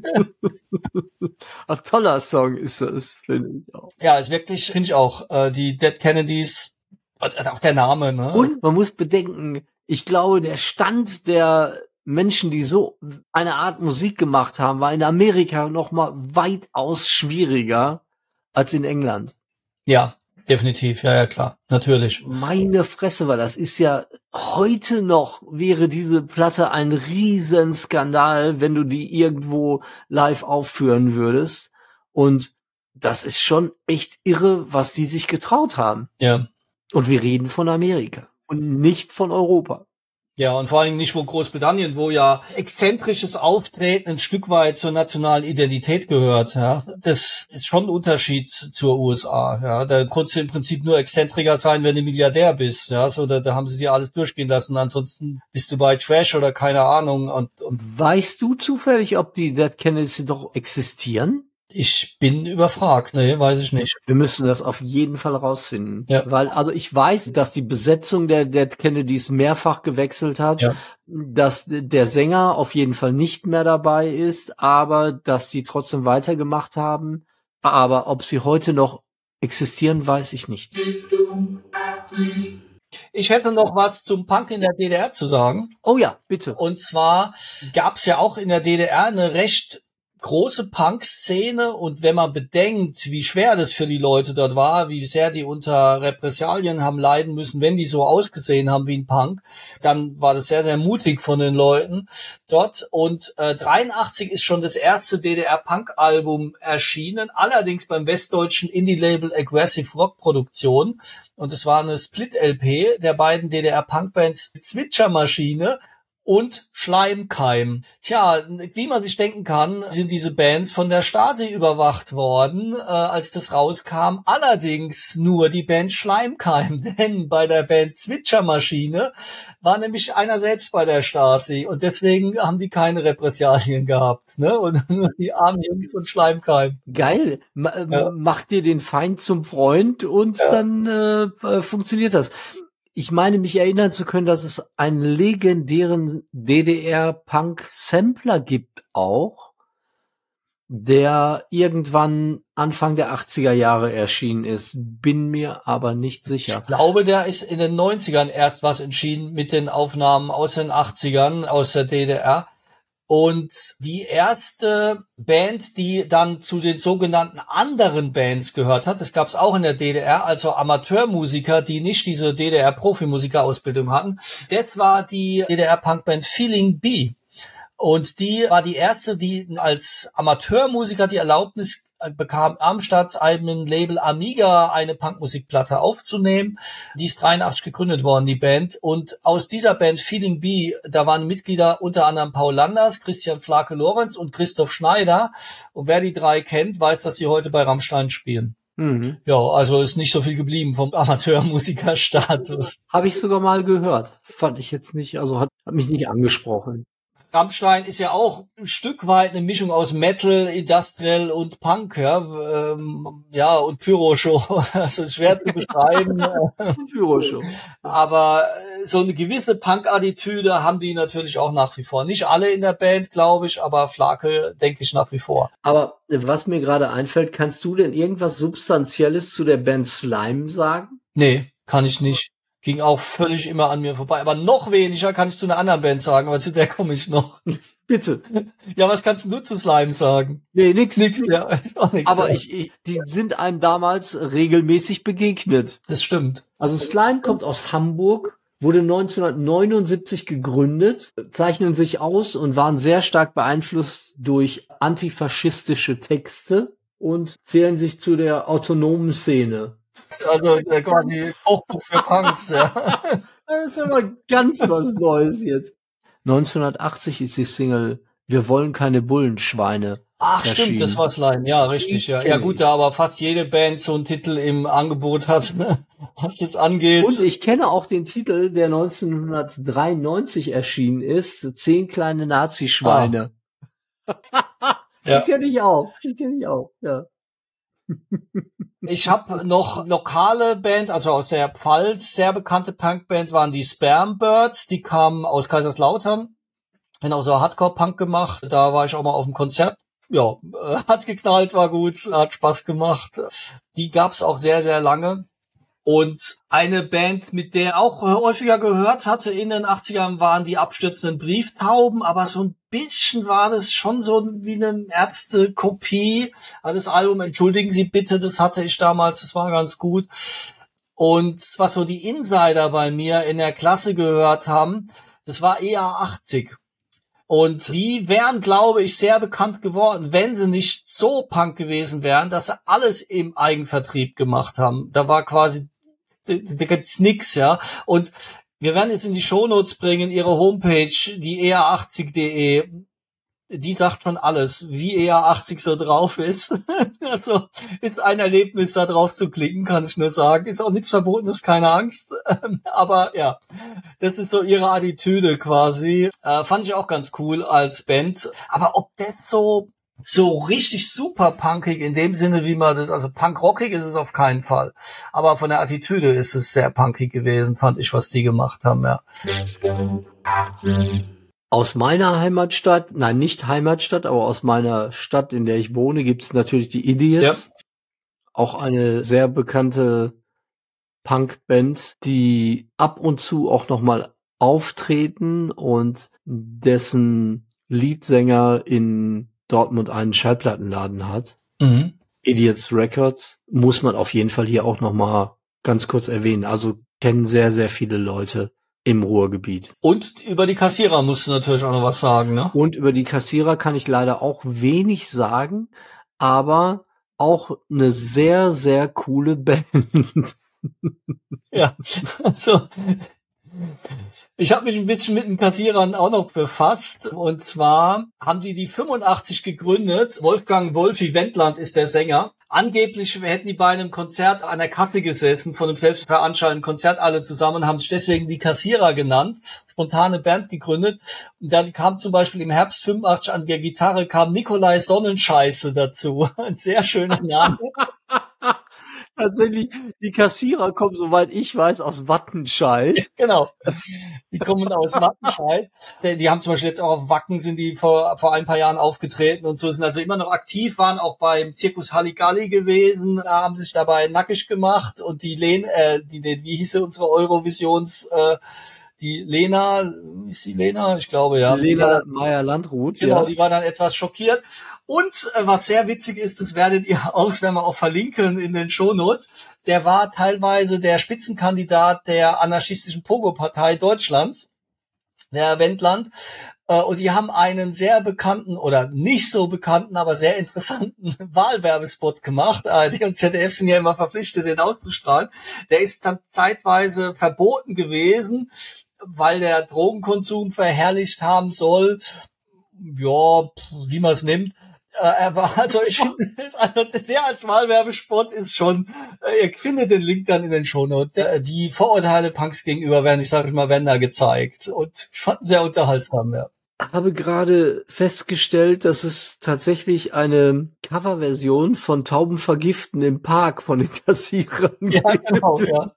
Ein toller Song ist das, finde ich auch. Ja, ist wirklich, finde ich auch. Die Dead Kennedys, auch der Name, ne? Und man muss bedenken, ich glaube, der Stand der Menschen, die so eine Art Musik gemacht haben, war in Amerika noch mal weitaus schwieriger als in England. Ja, definitiv. Ja, klar. Natürlich. Meine Fresse, weil das ist ja heute noch, wäre diese Platte ein Riesenskandal, wenn du die irgendwo live aufführen würdest. Und das ist schon echt irre, was die sich getraut haben. Ja. Und wir reden von Amerika und nicht von Europa. Ja, und vor allem nicht von Großbritannien, wo ja exzentrisches Auftreten ein Stück weit zur nationalen Identität gehört. Ja, das ist schon ein Unterschied zur USA. Ja, da konntest du im Prinzip nur Exzentriker sein, wenn du Milliardär bist. Ja, so da haben sie dir alles durchgehen lassen. Ansonsten bist du bei Trash oder keine Ahnung. Und weißt du zufällig, ob die Dead Kennedys doch existieren? Ich bin überfragt, nee, weiß ich nicht. Wir müssen das auf jeden Fall rausfinden. Ja. Weil, also ich weiß, dass die Besetzung der Dead Kennedys mehrfach gewechselt hat, dass der Sänger auf jeden Fall nicht mehr dabei ist, aber dass sie trotzdem weitergemacht haben. Aber ob sie heute noch existieren, weiß ich nicht. Ich hätte noch was zum Punk in der DDR zu sagen. Oh ja, bitte. Und zwar gab's ja auch in der DDR eine recht große Punk-Szene, und wenn man bedenkt, wie schwer das für die Leute dort war, wie sehr die unter Repressalien haben leiden müssen, wenn die so ausgesehen haben wie ein Punk, dann war das sehr, sehr mutig von den Leuten dort. Und 83 ist schon das erste DDR-Punk-Album erschienen, allerdings beim westdeutschen Indie-Label Aggressive Rock Produktion. Und es war eine Split-LP der beiden DDR-Punk-Bands Zwitschermaschine und Schleimkeim. Tja, wie man sich denken kann, sind diese Bands von der Stasi überwacht worden, als das rauskam. Allerdings nur die Band Schleimkeim, denn bei der Band Zwitschermaschine war nämlich einer selbst bei der Stasi und deswegen haben die keine Repressalien gehabt, ne? Und nur die armen Jungs von Schleimkeim. Geil. Macht dir den Feind zum Freund und dann funktioniert das. Ich meine, mich erinnern zu können, dass es einen legendären DDR-Punk-Sampler gibt auch, der irgendwann Anfang der 80er Jahre erschienen ist. Bin mir aber nicht sicher. Ich glaube, der ist in den 90ern erst was entschieden mit den Aufnahmen aus den 80ern aus der DDR. Und die erste Band, die dann zu den sogenannten anderen Bands gehört hat, das gab es auch in der DDR, also Amateurmusiker, die nicht diese DDR-Profimusikerausbildung hatten, das war die DDR-Punkband Feeling B. Und die war die erste, die als Amateurmusiker die Erlaubnis bekam Amstads eigenen Label Amiga eine Punkmusikplatte aufzunehmen. Die ist 83 gegründet worden, die Band. Und aus dieser Band Feeling B, da waren Mitglieder unter anderem Paul Landers, Christian Flake-Lorenz und Christoph Schneider. Und wer die drei kennt, weiß, dass sie heute bei Rammstein spielen. Ja, also ist nicht so viel geblieben vom Amateurmusikerstatus. Habe ich sogar mal gehört. Fand ich jetzt nicht, also hat mich nicht angesprochen. Rammstein ist ja auch ein Stück weit eine Mischung aus Metal, Industrial und Punk, ja, und Pyro-Show. Das ist schwer zu beschreiben. Pyro-Show. Aber so eine gewisse Punk-Attitüde haben die natürlich auch nach wie vor. Nicht alle in der Band, glaube ich, aber Flake denke ich nach wie vor. Aber was mir gerade einfällt, kannst du denn irgendwas Substanzielles zu der Band Slime sagen? Nee, kann ich nicht. Ging auch völlig immer an mir vorbei. Aber noch weniger kann ich zu einer anderen Band sagen, aber zu der komme ich noch. Bitte. Ja, was kannst du zu Slime sagen? Nee, nix. Ja, auch nix. Aber ja. die sind einem damals regelmäßig begegnet. Das stimmt. Also Slime kommt aus Hamburg, wurde 1979 gegründet, zeichnen sich aus und waren sehr stark beeinflusst durch antifaschistische Texte und zählen sich zu der autonomen Szene. Also quasi Kochbuch für Punks, ja. Das ist aber ganz was Neues jetzt. 1980 ist die Single Wir wollen keine Bullenschweine. Ach, erschienen. stimmt, das war Slime. Ja, richtig, ja. Ja gut, da aber fast jede Band so einen Titel im Angebot hat, was das angeht. Und ich kenne auch den Titel, der 1993 erschienen ist, 10 kleine Nazischweine. Ja. Die kenne ich auch, ja. Ich habe noch lokale Band, also aus der Pfalz, sehr bekannte Punkband waren die Spermbirds, die kamen aus Kaiserslautern, haben auch so Hardcore-Punk gemacht, da war ich auch mal auf dem Konzert. Ja, hat geknallt, war gut, hat Spaß gemacht. Die gab's auch sehr, sehr lange. Und eine Band, mit der auch häufiger gehört hatte in den 80ern, waren die abstürzenden Brieftauben, aber so ein bisschen war das schon so wie eine Ärzte-Kopie. Also das Album, entschuldigen Sie bitte, das hatte ich damals, das war ganz gut. Und was so die Insider bei mir in der Klasse gehört haben, das war EA80. Und die wären, glaube ich, sehr bekannt geworden, wenn sie nicht so Punk gewesen wären, dass sie alles im Eigenvertrieb gemacht haben. Da war quasi, da gibt's nix, ja. Und wir werden jetzt in die Shownotes bringen, ihre Homepage, die EA80.de, die sagt schon alles, wie EA80 so drauf ist. Also ist ein Erlebnis, da drauf zu klicken, kann ich nur sagen. Ist auch nichts Verbotenes, keine Angst. Aber ja, das ist so ihre Attitüde quasi. Fand ich auch ganz cool als Band. Aber ob das so richtig super punkig in dem Sinne, wie man das, also punkrockig ist es auf keinen Fall. Aber von der Attitüde ist es sehr punkig gewesen, fand ich, was die gemacht haben, ja. Aus meiner Heimatstadt, nein, nicht Heimatstadt, aber aus meiner Stadt, in der ich wohne, gibt's natürlich die Idiots. Ja. Auch eine sehr bekannte Punkband, die ab und zu auch nochmal auftreten und dessen Leadsänger in Dortmund einen Schallplattenladen hat. Mhm. Idiots Records muss man auf jeden Fall hier auch nochmal ganz kurz erwähnen. Also kennen sehr, sehr viele Leute im Ruhrgebiet. Und über die Kassierer musst du natürlich auch noch was sagen, ne? Und über die Kassierer kann ich leider auch wenig sagen, aber auch eine sehr, sehr coole Band. Ja, also ich habe mich ein bisschen mit den Kassierern auch noch befasst. Und zwar haben die 85 gegründet. Wolfgang Wolfi Wendland ist der Sänger. Angeblich hätten die bei einem Konzert an der Kasse gesessen, von einem selbstveranstalteten Konzert alle zusammen, haben sich deswegen die Kassierer genannt, spontane Band gegründet. Und dann kam zum Beispiel im Herbst 85 an der Gitarre kam Nikolai Sonnenscheiße dazu. Ein sehr schöner Name. Tatsächlich, die Kassierer kommen, soweit ich weiß, aus Wattenscheid. Genau. Die kommen aus Wattenscheid. Die haben zum Beispiel jetzt auch auf Wacken, sind die vor ein paar Jahren aufgetreten und so, sind also immer noch aktiv, waren auch beim Zirkus Halligalli gewesen, da haben sich dabei nackig gemacht und wie hieß sie, unsere die Lena, ist sie Lena? Ich glaube, ja. Lena Meyer-Landrut. Genau, ja. Die war dann etwas schockiert. Und was sehr witzig ist, das werdet ihr auch, werden wir auch verlinken in den Shownotes, der war teilweise der Spitzenkandidat der anarchistischen Pogo-Partei Deutschlands, der Wendland. Und die haben einen sehr bekannten oder nicht so bekannten, aber sehr interessanten Wahlwerbespot gemacht. ARD und ZDF sind ja immer verpflichtet, den auszustrahlen. Der ist dann zeitweise verboten gewesen, weil der Drogenkonsum verherrlicht haben soll. Ja, wie man es nimmt. Also ich finde, also der als Wahlwerbespot ist schon, ihr findet den Link dann in den Shownotes. Die Vorurteile Punks gegenüber werden, werden da gezeigt. Und ich fand ihn sehr unterhaltsam, ja. Habe gerade festgestellt, dass es tatsächlich eine Coverversion von Tauben vergiften im Park von den Kassierern gibt. Ja, genau, ja.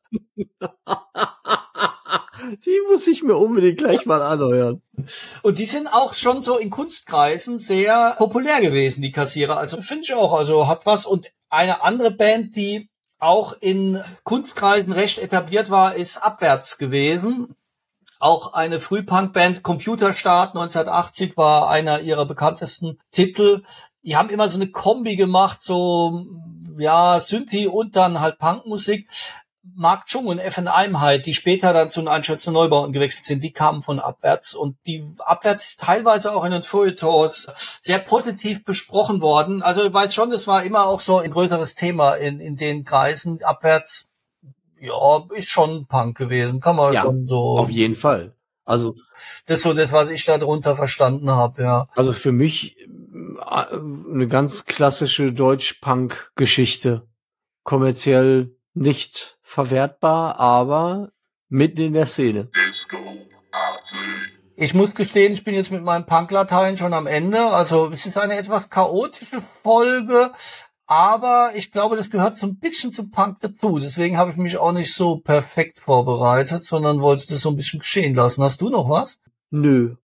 Die muss ich mir unbedingt gleich mal anhören. Und die sind auch schon so in Kunstkreisen sehr populär gewesen, die Kassierer. Also finde ich auch, also hat was. Und eine andere Band, die auch in Kunstkreisen recht etabliert war, ist Abwärts gewesen. Auch eine Frühpunk-Band, Computerstart 1980 war einer ihrer bekanntesten Titel. Die haben immer so eine Kombi gemacht, so, ja, Synthi und dann halt Punkmusik. Mark Chung und FN Eimheit, die später dann zu den Einschätzen Neubauten gewechselt sind, die kamen von Abwärts. Und die Abwärts ist teilweise auch in den Feuilletons sehr positiv besprochen worden. Also ich weiß schon, das war immer auch so ein größeres Thema in den Kreisen. Abwärts, ja, ist schon Punk gewesen, kann man schon so. Auf jeden Fall. Also das ist so das, was ich da drunter verstanden habe, ja. Also für mich eine ganz klassische Deutsch-Punk-Geschichte. Kommerziell nicht verwertbar, aber mitten in der Szene. Ich muss gestehen, ich bin jetzt mit meinem Punk-Latein schon am Ende. Also es ist eine etwas chaotische Folge. Aber ich glaube, das gehört so ein bisschen zum Punk dazu. Deswegen habe ich mich auch nicht so perfekt vorbereitet, sondern wollte das so ein bisschen geschehen lassen. Hast du noch was? Nö.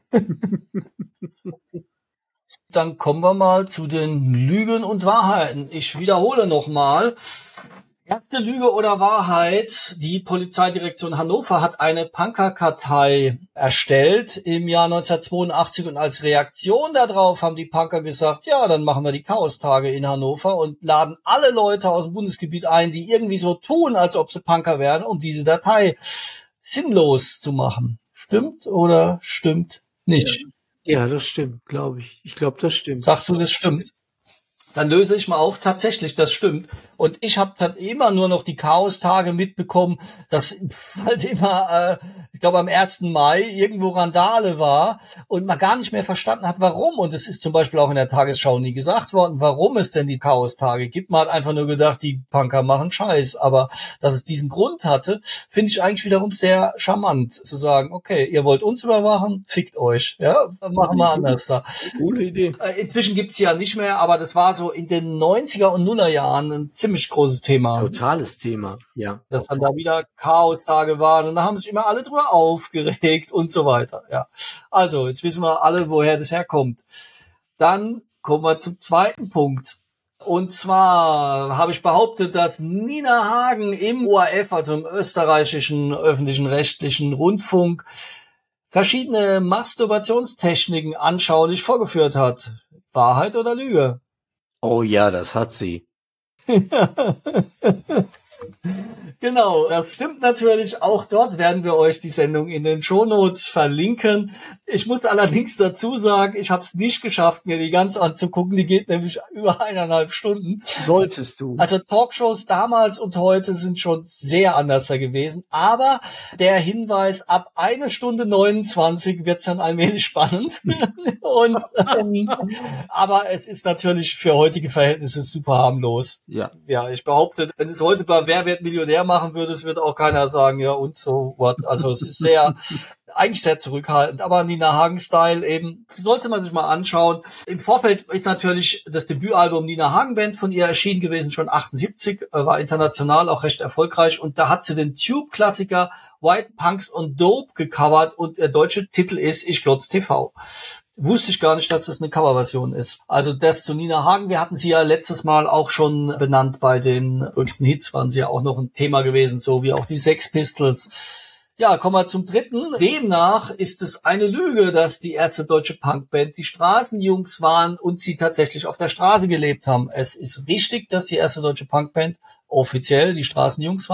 Dann kommen wir mal zu den Lügen und Wahrheiten. Ich wiederhole nochmal. Erste Lüge oder Wahrheit. Die Polizeidirektion Hannover hat eine Punkerkartei erstellt im Jahr 1982 und als Reaktion darauf haben die Punker gesagt, ja, dann machen wir die Chaostage in Hannover und laden alle Leute aus dem Bundesgebiet ein, die irgendwie so tun, als ob sie Punker wären, um diese Datei sinnlos zu machen. Stimmt oder stimmt nicht? Ja, das stimmt, glaube ich. Ich glaube, das stimmt. Sagst du, das stimmt? Dann löse ich mal auf, tatsächlich, das stimmt. Und ich habe halt immer nur noch die Chaostage mitbekommen, dass halt immer, ich glaube am 1. Mai irgendwo Randale war und man gar nicht mehr verstanden hat, warum. Und es ist zum Beispiel auch in der Tagesschau nie gesagt worden, warum es denn die Chaostage gibt. Man hat einfach nur gedacht, die Punker machen Scheiß. Aber dass es diesen Grund hatte, finde ich eigentlich wiederum sehr charmant, zu sagen, okay, ihr wollt uns überwachen, fickt euch. Ja, dann machen wir anders da. Coole Idee. Inzwischen gibt's ja nicht mehr, aber das war so in den 90er und Nuller Jahren ein ziemlich großes Thema. Totales Thema, ja. Dass dann da wieder Chaostage waren und da haben sich immer alle drüber aufgeregt und so weiter, ja. Also, jetzt wissen wir alle, woher das herkommt. Dann kommen wir zum zweiten Punkt. Und zwar habe ich behauptet, dass Nina Hagen im ORF, also im österreichischen öffentlichen rechtlichen Rundfunk, verschiedene Masturbationstechniken anschaulich vorgeführt hat. Wahrheit oder Lüge? Oh ja, das hat sie. Genau, das stimmt natürlich. Auch dort werden wir euch die Sendung in den Shownotes verlinken. Ich muss allerdings dazu sagen, ich habe es nicht geschafft, mir die ganz anzugucken. Die geht nämlich über 1,5 Stunden. Solltest du. Also Talkshows damals und heute sind schon sehr anders gewesen. Aber der Hinweis, ab 1 Stunde 29 wird's dann allmählich spannend. Und aber es ist natürlich für heutige Verhältnisse super harmlos. Ja. Ja, ich behaupte, wenn es heute bei Wer wird Millionär machen würde, es wird auch keiner sagen, ja und so what. Also es ist eigentlich sehr zurückhaltend, aber Nina Hagen-Style eben, sollte man sich mal anschauen. Im Vorfeld ist natürlich das Debütalbum Nina Hagen Band von ihr erschienen gewesen, schon 78, war international auch recht erfolgreich und da hat sie den Tube-Klassiker White Punks und Dope gecovert und der deutsche Titel ist Ich glotz TV. Wusste ich gar nicht, dass das eine Coverversion ist. Also das zu Nina Hagen, wir hatten sie ja letztes Mal auch schon benannt bei den höchsten Hits, waren sie ja auch noch ein Thema gewesen, so wie auch die Sex Pistols. Ja, kommen wir zum dritten. Demnach ist es eine Lüge, dass die erste deutsche Punkband die Straßenjungs waren und sie tatsächlich auf der Straße gelebt haben. Es ist richtig, dass die erste deutsche Punkband offiziell die Straßenjungs waren,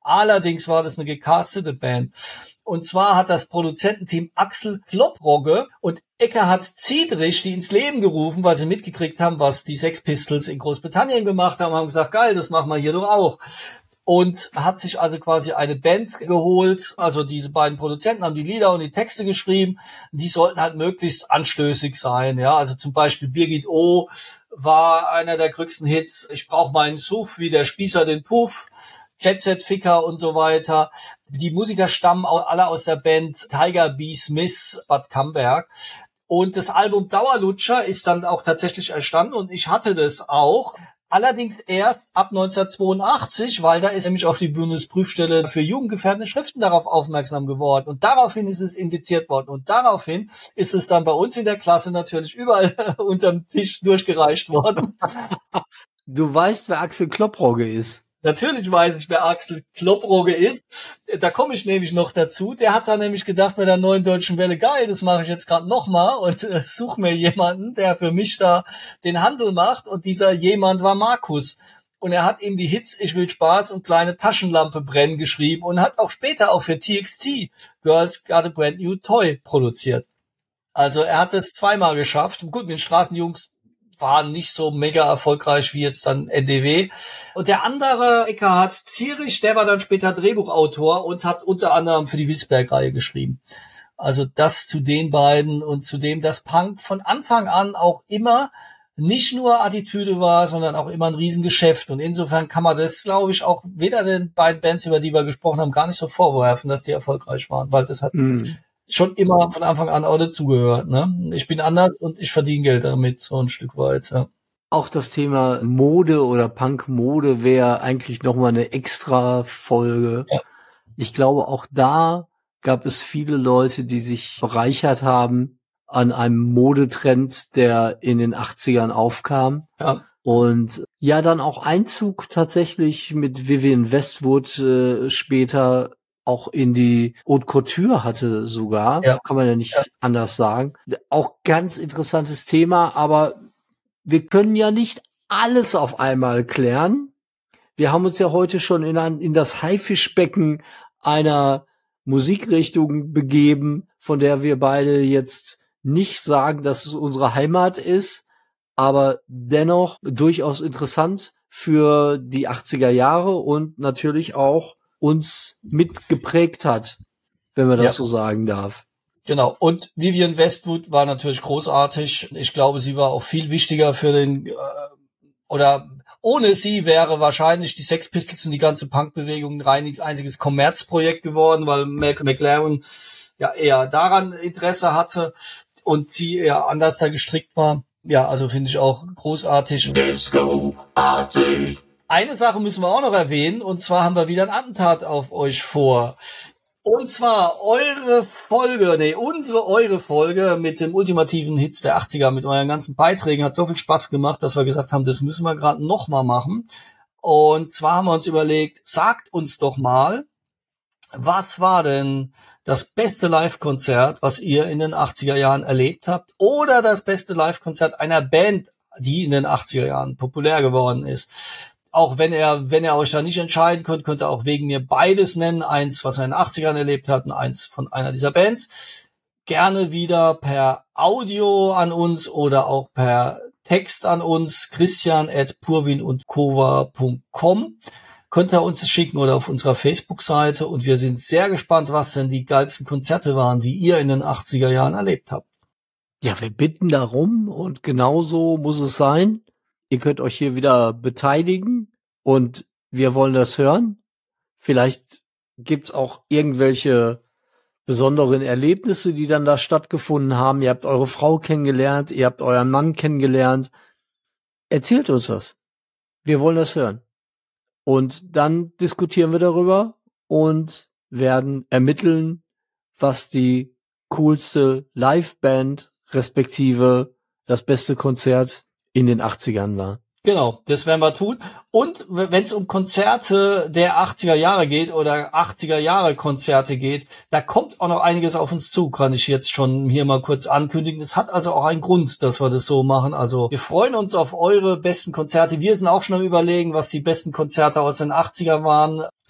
Allerdings war das eine gecastete Band. Und zwar hat das Produzententeam Axel Klopprogge und Eckhard Ziedrich die ins Leben gerufen, weil sie mitgekriegt haben, was die Sex Pistols in Großbritannien gemacht haben, haben gesagt, geil, das machen wir hier doch auch. Und hat sich also quasi eine Band geholt, also diese beiden Produzenten haben die Lieder und die Texte geschrieben, die sollten halt möglichst anstößig sein, ja, also zum Beispiel Birgit O. war einer der größten Hits, ich brauch meinen Suff wie der Spießer den Puff, Jet Set Ficker und so weiter. Die Musiker stammen alle aus der Band Tiger B. Smith Bad Camberg. Und das Album Dauerlutscher ist dann auch tatsächlich entstanden und ich hatte das auch. Allerdings erst ab 1982, weil da ist nämlich auch die Bundesprüfstelle für jugendgefährdende Schriften darauf aufmerksam geworden. Und daraufhin ist es indiziert worden. Und daraufhin ist es dann bei uns in der Klasse natürlich überall unterm Tisch durchgereicht worden. Du weißt, wer Axel Klopprogge ist. Natürlich weiß ich, wer Axel Klopprogge ist. Da komme ich nämlich noch dazu. Der hat da nämlich gedacht bei der Neuen Deutschen Welle, geil, das mache ich jetzt gerade nochmal und suche mir jemanden, der für mich da den Handel macht. Und dieser jemand war Markus. Und er hat ihm die Hits Ich will Spaß und Kleine Taschenlampe brennen geschrieben und hat auch später auch für TXT Girls Got a Brand New Toy produziert. Also er hat es zweimal geschafft. Gut, mit den Straßenjungs war nicht so mega erfolgreich wie jetzt dann NDW. Und der andere, Eckhard Zierich, der war dann später Drehbuchautor und hat unter anderem für die Wilsberg-Reihe geschrieben. Also das zu den beiden und zu dem, dass Punk von Anfang an auch immer nicht nur Attitüde war, sondern auch immer ein Riesengeschäft. Und insofern kann man das, glaube ich, auch weder den beiden Bands, über die wir gesprochen haben, gar nicht so vorwerfen, dass die erfolgreich waren, weil das hat schon immer von Anfang an auch dazugehört, ne? Ich bin anders und ich verdiene Geld damit, so ein Stück weit, ja. Auch das Thema Mode oder Punk-Mode wäre eigentlich nochmal eine extra Folge. Ja. Ich glaube, auch da gab es viele Leute, die sich bereichert haben an einem Modetrend, der in den 80ern aufkam. Ja. Und ja, dann auch Einzug tatsächlich mit Vivienne Westwood später auch in die Haute Couture hatte sogar, kann man ja nicht anders sagen. Auch ganz interessantes Thema, aber wir können ja nicht alles auf einmal klären. Wir haben uns ja heute schon in das Haifischbecken einer Musikrichtung begeben, von der wir beide jetzt nicht sagen, dass es unsere Heimat ist, aber dennoch durchaus interessant für die 80er Jahre und natürlich auch uns mitgeprägt hat, wenn man das so sagen darf. Genau. Und Vivienne Westwood war natürlich großartig. Ich glaube, sie war auch viel wichtiger für den, oder ohne sie wäre wahrscheinlich die Sex Pistols und die ganze Punkbewegung ein einziges Kommerzprojekt geworden, weil Malcolm McLaren ja eher daran Interesse hatte und sie eher anders da gestrickt war. Ja, also finde ich auch großartig. Disco-artig. Eine Sache müssen wir auch noch erwähnen, und zwar haben wir wieder ein Attentat auf euch vor. Und zwar eure Folge mit dem ultimativen Hits der 80er, mit euren ganzen Beiträgen, hat so viel Spaß gemacht, dass wir gesagt haben, das müssen wir gerade nochmal machen. Und zwar haben wir uns überlegt, sagt uns doch mal, was war denn das beste Live-Konzert, was ihr in den 80er Jahren erlebt habt, oder das beste Live-Konzert einer Band, die in den 80er Jahren populär geworden ist. Auch wenn ihr euch da nicht entscheiden könnt ihr auch wegen mir beides nennen. Eins, was wir in den 80ern erlebt hatten, eins von einer dieser Bands. Gerne wieder per Audio an uns oder auch per Text an uns. christian@purwinundkova.com könnt ihr uns das schicken oder auf unserer Facebook-Seite. Und wir sind sehr gespannt, was denn die geilsten Konzerte waren, die ihr in den 80er Jahren erlebt habt. Ja, wir bitten darum und genauso muss es sein. Ihr könnt euch hier wieder beteiligen und wir wollen das hören. Vielleicht gibt's auch irgendwelche besonderen Erlebnisse, die dann da stattgefunden haben. Ihr habt eure Frau kennengelernt, ihr habt euren Mann kennengelernt. Erzählt uns das. Wir wollen das hören. Und dann diskutieren wir darüber und werden ermitteln, was die coolste Liveband respektive das beste Konzert in den 80ern war. Genau, das werden wir tun. Und wenn es um Konzerte der 80er Jahre geht oder 80er Jahre Konzerte geht, da kommt auch noch einiges auf uns zu, kann ich jetzt schon hier mal kurz ankündigen. Das hat also auch einen Grund, dass wir das so machen. Also wir freuen uns auf eure besten Konzerte. Wir sind auch schon am Überlegen, was die besten Konzerte aus den 80er waren.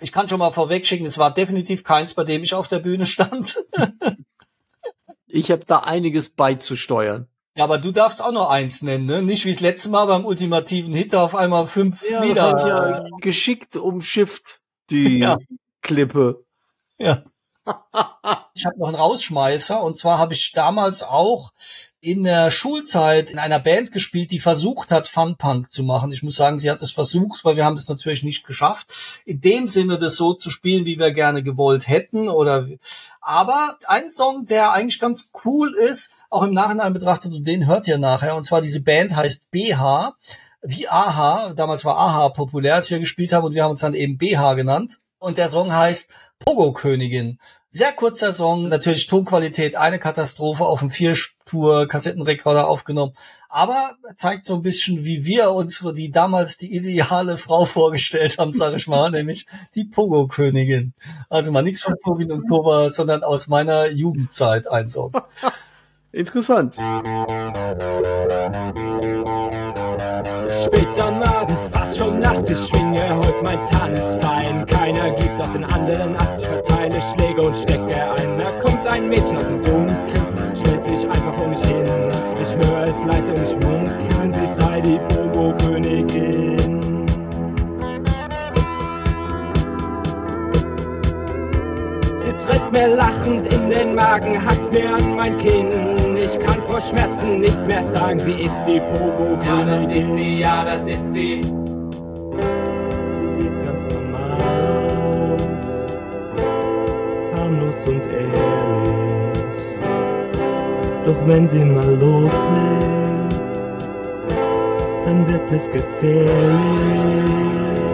Ich kann schon mal vorwegschicken, es war definitiv keins, bei dem ich auf der Bühne stand. Ich habe da einiges beizusteuern. Ja, aber du darfst auch noch eins nennen, ne? Nicht wie das letzte Mal beim ultimativen Hit auf einmal 5 Das Lieder. hab ich ja geschickt umschifft, die Klippe. Ja. Ich habe noch einen Rausschmeißer, und zwar habe ich damals auch in der Schulzeit in einer Band gespielt, die versucht hat, Funpunk zu machen. Ich muss sagen, sie hat es versucht, weil wir haben es natürlich nicht geschafft, in dem Sinne das so zu spielen, wie wir gerne gewollt hätten. Aber ein Song, der eigentlich ganz cool ist, auch im Nachhinein betrachtet, und den hört ihr nachher, und zwar diese Band heißt BH, wie AHA. Damals war AHA populär, als wir gespielt haben, und wir haben uns dann eben BH genannt. Und der Song heißt Pogo-Königin. Sehr kurzer Song, natürlich Tonqualität, eine Katastrophe, auf einem 4-Spur-Kassettenrekorder aufgenommen. Aber zeigt so ein bisschen, wie wir uns die damals die ideale Frau vorgestellt haben, sage ich mal, nämlich die Pogo-Königin. Also mal nichts von Povin und Kova, sondern aus meiner Jugendzeit ein Song. Interessant. Spät am Abend, fast schon Nacht, ich schwinge heut mein Tanzbein. Keiner gibt auf den anderen Acht, ich verteile Schläge und stecke ein. Da kommt ein Mädchen aus dem Dunkeln, stellt sich einfach vor mich hin. Ich höre es leise und ich munkeln, sie sei die Pogo-Königin. Sie tritt mir lachend in den Magen, hackt mir an mein Kinn. Ich kann vor Schmerzen nichts mehr sagen, sie ist die Pogo-Königin. Ja, das ist sie, ja, das ist sie. Sie sieht ganz normal aus, harmlos und ehrlich. Doch wenn sie mal loslegt, dann wird es gefährlich.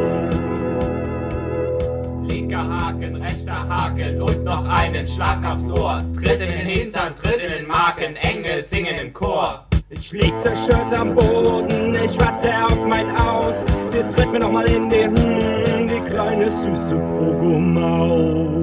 Haken, rechter Haken und noch einen Schlag aufs Ohr. Tritt in den Hintern, tritt in den Magen, Engel singen im Chor. Ich lieg zerstört am Boden, ich warte auf mein Aus. Sie tritt mir noch mal in die kleine süße Pogo-Maus.